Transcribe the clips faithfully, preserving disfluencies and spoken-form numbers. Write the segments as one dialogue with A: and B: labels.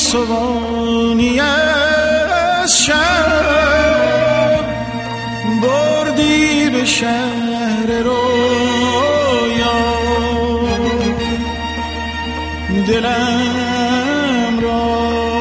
A: گیسوانی از شب بردی به شهر رویا دلم را.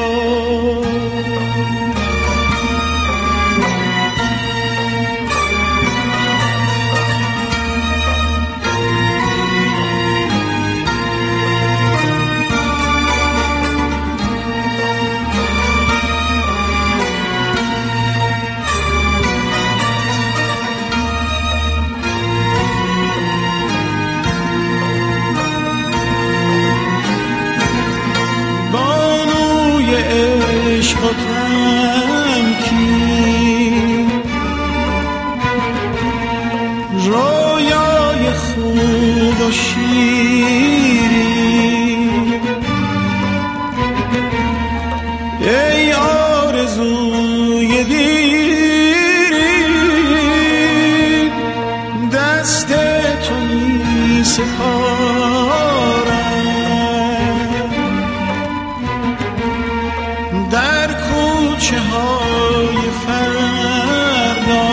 A: عشق و تمکین رویای خوب و شیرین ای آرزوی دیرین دست تو می سپارم در کوچه های فردا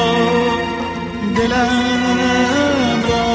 A: دلم را.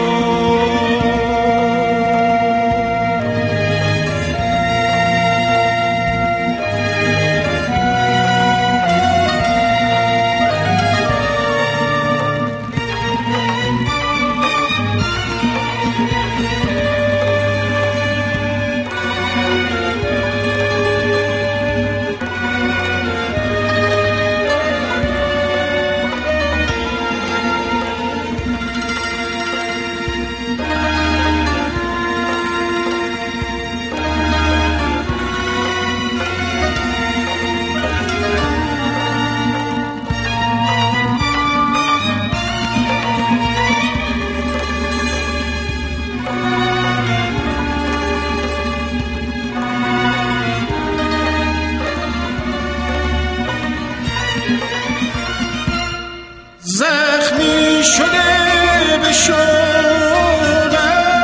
A: زخمی شده به شوقت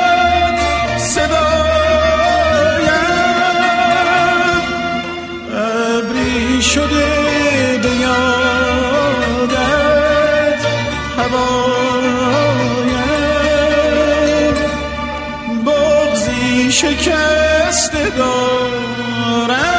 A: صدایم ابری شده به یادت هوایم بغضی شکسته دارم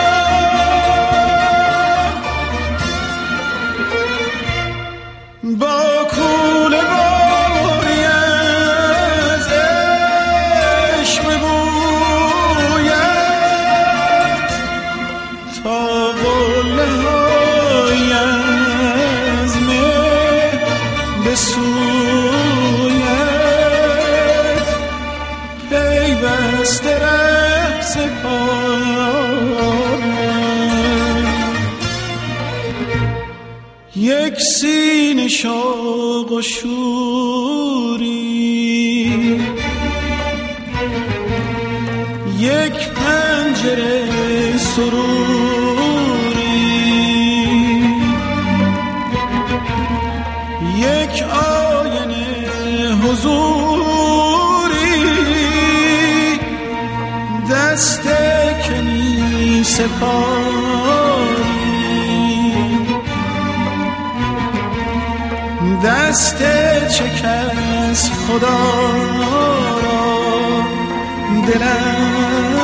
A: با کوله باری از عشق ببوید تا قله های از مه بسوید پیوسته ره سپارم یک سینه شوق و شوری یک پنجره سروری یک آینه حضوری دست کنیسه پاری دست چه کس خدا را دلم